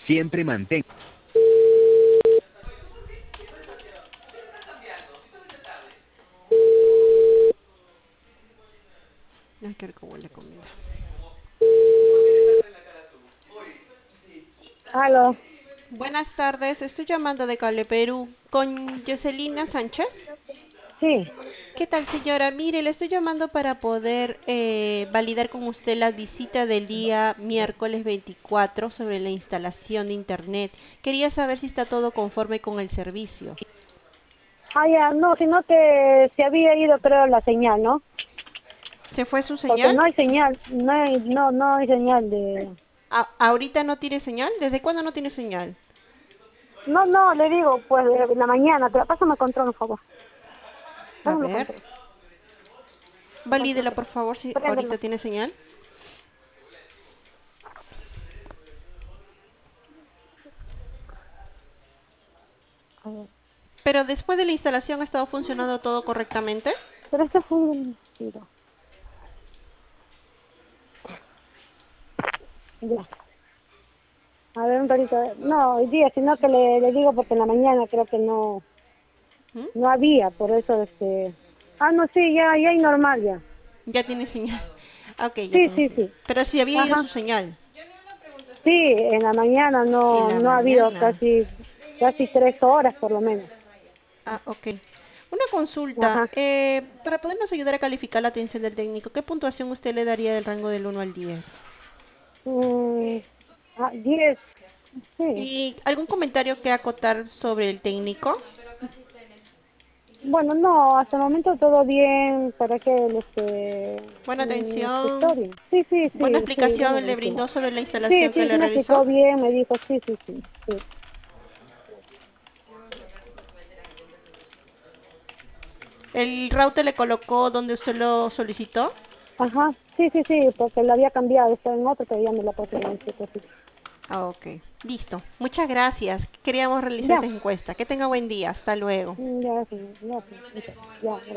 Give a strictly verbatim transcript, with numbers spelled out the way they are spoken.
Siempre mantén. Ay, qué rico huele comida. Aló, Buenas tardes, estoy llamando de Cable Perú con Jocelina Sánchez. sí. ¿Qué tal, señora? Mire, le estoy llamando para poder eh, validar con usted la visita del día miércoles veinticuatro sobre la instalación de internet. Quería saber si está todo conforme con el servicio. Ah, ya, no, sino que se había ido, creo, la señal, ¿no? ¿Se fue su Porque señal? no hay señal, no hay, no, no hay señal de... A- ¿Ahorita no tiene señal? ¿Desde cuándo no tiene señal? No, no, le digo, pues, de la mañana, pero pásame control, por favor. A Pásame ver, control. valídela por favor si Préndelo. ahorita tiene señal. A ver. Pero después de la instalación ha estado funcionando todo correctamente. Pero este fue un tiro. Ya. A ver, un ratito. No, hoy día, sino que le, le digo porque en la mañana creo que no, ¿Mm? no había, por eso, este... Ah, no, sí, ya, ya hay normal, ya. Ya tiene señal. Ok, ya Sí, tiene sí, señal. sí. Pero si había ido Ajá. su señal. Sí, en la mañana En no, la no ha habido mañana. casi, casi tres horas por lo menos. Ah, ok. Una consulta. Ajá. Eh, para podernos ayudar a calificar la atención del técnico, ¿qué puntuación usted le daría del rango del uno al diez? Mm, ah, diez, sí. ¿Y algún comentario que acotar sobre el técnico? Bueno, no, hasta el momento todo bien, para que él, este, Buena mm, atención. historia. Sí, sí, Buena sí, sí, buena explicación le atención. brindó sobre la Sí, instalación que sí, sí le me explicó realizó. bien, me dijo, sí, sí, sí, sí. ¿El router le colocó donde usted lo solicitó? Ajá, sí, sí, sí, porque lo había cambiado, estaba en otro, pero ya me la puse en este cosito. Ah, ok. Listo. Muchas gracias. Queríamos realizar Ya, esa encuesta. Que tenga buen día. Hasta luego. mm, ya, sí, ya, sí, ya, ya.